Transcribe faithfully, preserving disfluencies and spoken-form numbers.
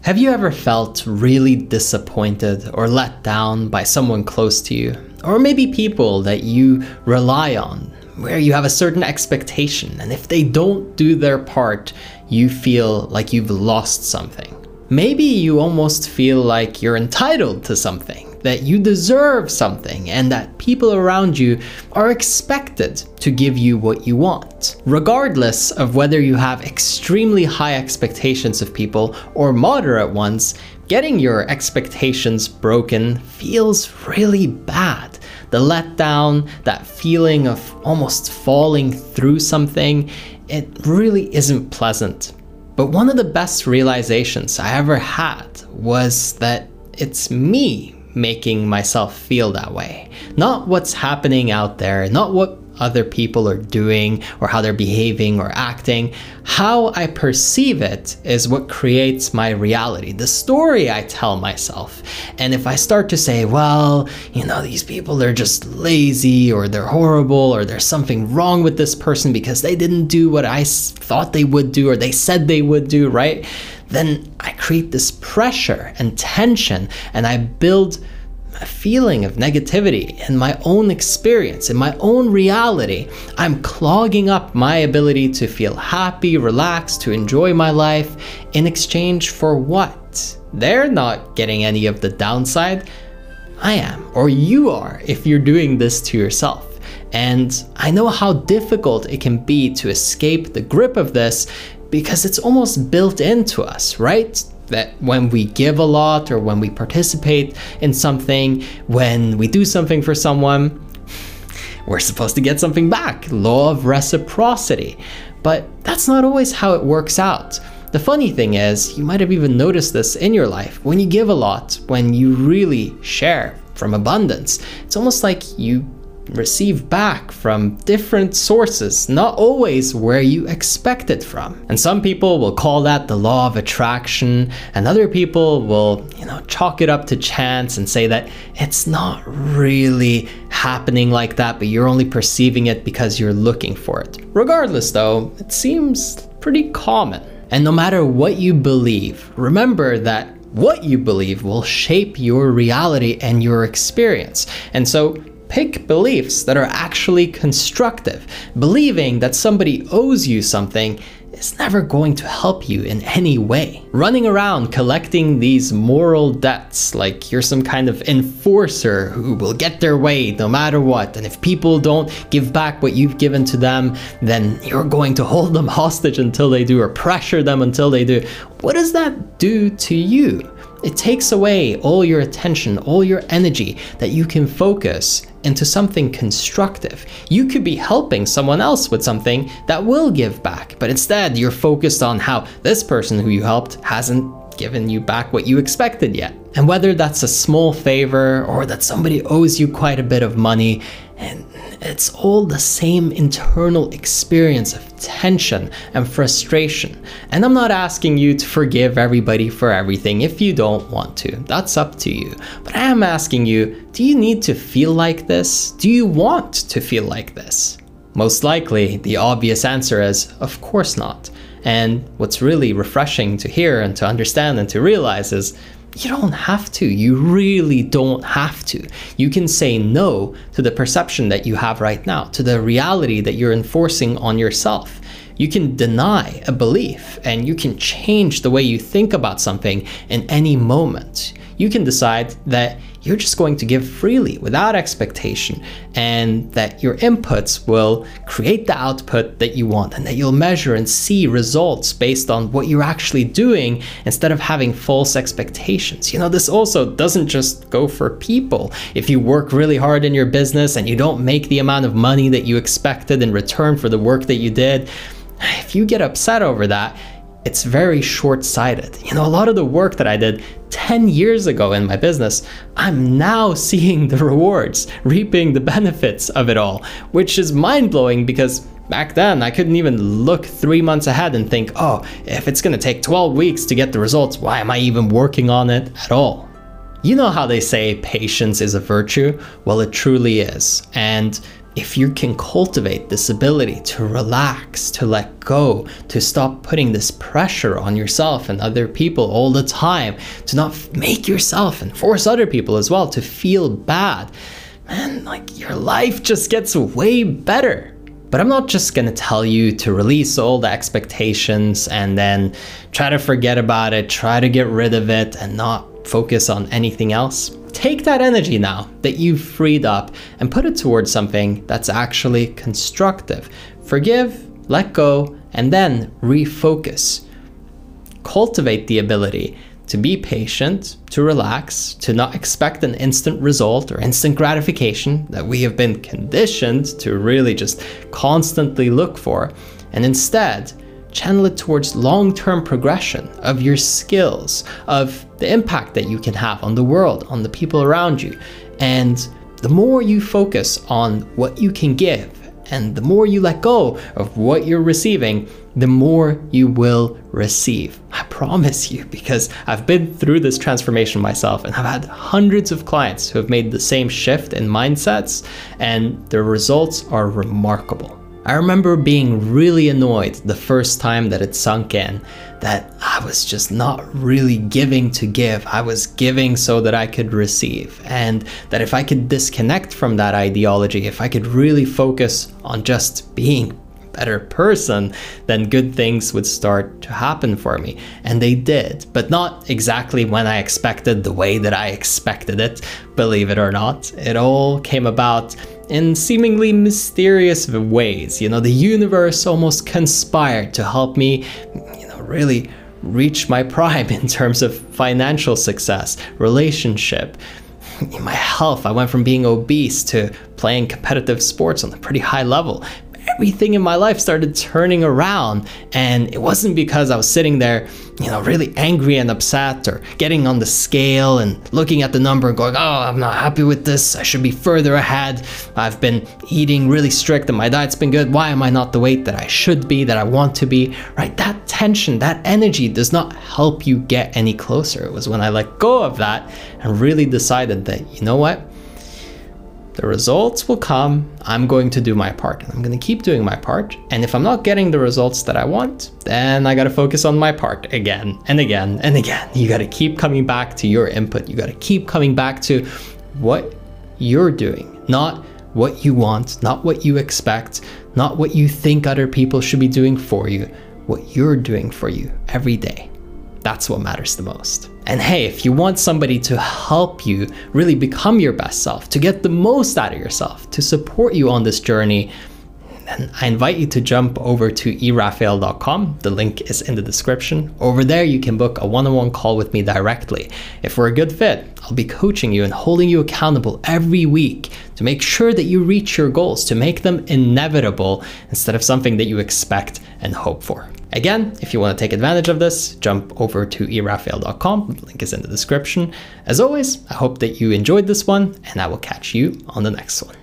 Have you ever felt really disappointed or let down by someone close to you? Or maybe people that you rely on, where you have a certain expectation, and if they don't do their part, you feel like you've lost something. Maybe you almost feel like you're entitled to something, that you deserve something, and that people around you are expected to give you what you want. Regardless of whether you have extremely high expectations of people or moderate ones, getting your expectations broken feels really bad. The letdown, that feeling of almost falling through something, it really isn't pleasant. But one of the best realizations I ever had was that it's me making myself feel that way. Not what's happening out there, not what other people are doing or how they're behaving or acting. How I perceive it is what creates my reality, the story I tell myself. And if I start to say, well, you know, these people are just lazy, or they're horrible, or there's something wrong with this person because they didn't do what I thought they would do or they said they would do, right? Then I create this pressure and tension, and I build a feeling of negativity in my own experience, in my own reality. I'm clogging up my ability to feel happy, relaxed, to enjoy my life in exchange for what? They're not getting any of the downside. I am, or you are, if you're doing this to yourself. And I know how difficult it can be to escape the grip of this, because it's almost built into us, right? That when we give a lot, or when we participate in something, when we do something for someone, we're supposed to get something back. Law of reciprocity. But that's not always how it works out. The funny thing is, you might have even noticed this in your life. When you give a lot, when you really share from abundance, it's almost like you receive back from different sources, not always where you expect it from. And some people will call that the law of attraction, and other people will, you know, chalk it up to chance and say that it's not really happening like that, but you're only perceiving it because you're looking for it. Regardless though, it seems pretty common. And no matter what you believe, remember that what you believe will shape your reality and your experience. And so pick beliefs that are actually constructive. Believing that somebody owes you something is never going to help you in any way. Running around collecting these moral debts like you're some kind of enforcer who will get their way no matter what, and if people don't give back what you've given to them, then you're going to hold them hostage until they do, or pressure them until they do. What does that do to you? It takes away all your attention, all your energy that you can focus into something constructive. You could be helping someone else with something that will give back, but instead you're focused on how this person who you helped hasn't given you back what you expected yet. And whether that's a small favor or that somebody owes you quite a bit of money, and it's all the same internal experience of tension and frustration. And I'm not asking you to forgive everybody for everything if you don't want to. That's up to you. But I am asking you, do you need to feel like this? Do you want to feel like this? Most likely, the obvious answer is, of course not. And what's really refreshing to hear and to understand and to realize is, you don't have to. You really don't have to. You can say no to the perception that you have right now, to the reality that you're enforcing on yourself. You can deny a belief, and you can change the way you think about something in any moment. You can decide that you're just going to give freely without expectation, and that your inputs will create the output that you want, and that you'll measure and see results based on what you're actually doing instead of having false expectations. You know, this also doesn't just go for people. If you work really hard in your business and you don't make the amount of money that you expected in return for the work that you did, if you get upset over that, it's very short-sighted. You know, a lot of the work that I did ten years ago in my business, I'm now seeing the rewards, reaping the benefits of it all, which is mind-blowing because back then I couldn't even look three months ahead and think, oh, if it's gonna take twelve weeks to get the results, why am I even working on it at all? You know how they say patience is a virtue? Well, it truly is. And if you can cultivate this ability to relax, to let go, to stop putting this pressure on yourself and other people all the time, to not make yourself and force other people as well to feel bad, man, like your life just gets way better. But I'm not just gonna tell you to release all the expectations and then try to forget about it, try to get rid of it and not focus on anything else. Take that energy now that you've freed up and put it towards something that's actually constructive. Forgive, let go, and then refocus. Cultivate the ability to be patient, to relax, to not expect an instant result or instant gratification that we have been conditioned to really just constantly look for, and instead channel it towards long-term progression of your skills, of the impact that you can have on the world, on the people around you. And the more you focus on what you can give, and the more you let go of what you're receiving, the more you will receive. I promise you, because I've been through this transformation myself and I've had hundreds of clients who have made the same shift in mindsets, and the results are remarkable. I remember being really annoyed the first time that it sunk in, that I was just not really giving to give. I was giving so that I could receive. And that if I could disconnect from that ideology, if I could really focus on just being a better person, then good things would start to happen for me. And they did, but not exactly when I expected, the way that I expected it, believe it or not. It all came about in seemingly mysterious ways. You know, the universe almost conspired to help me, you know, really reach my prime in terms of financial success, relationship, my health. I went from being obese to playing competitive sports on a pretty high level. Everything in my life started turning around, and it wasn't because I was sitting there, you know, really angry and upset, or getting on the scale and looking at the number and going, oh, I'm not happy with this, I should be further ahead. I've been eating really strict and my diet's been good. Why am I not the weight that I should be, that I want to be, right? That tension, that energy does not help you get any closer. It was when I let go of that and really decided that, you know what? The results will come. I'm going to do my part, and I'm going to keep doing my part. And if I'm not getting the results that I want, then I got to focus on my part again and again and again. You got to keep coming back to your input. You got to keep coming back to what you're doing, not what you want, not what you expect, not what you think other people should be doing for you, what you're doing for you every day. That's what matters the most. And hey, if you want somebody to help you really become your best self, to get the most out of yourself, to support you on this journey, then I invite you to jump over to e raphael dot com. The link is in the description. Over there, you can book a one-on-one call with me directly. If we're a good fit, I'll be coaching you and holding you accountable every week to make sure that you reach your goals, to make them inevitable instead of something that you expect and hope for. Again, if you want to take advantage of this, jump over to e raphael dot com. The link is in the description. As always, I hope that you enjoyed this one, and I will catch you on the next one.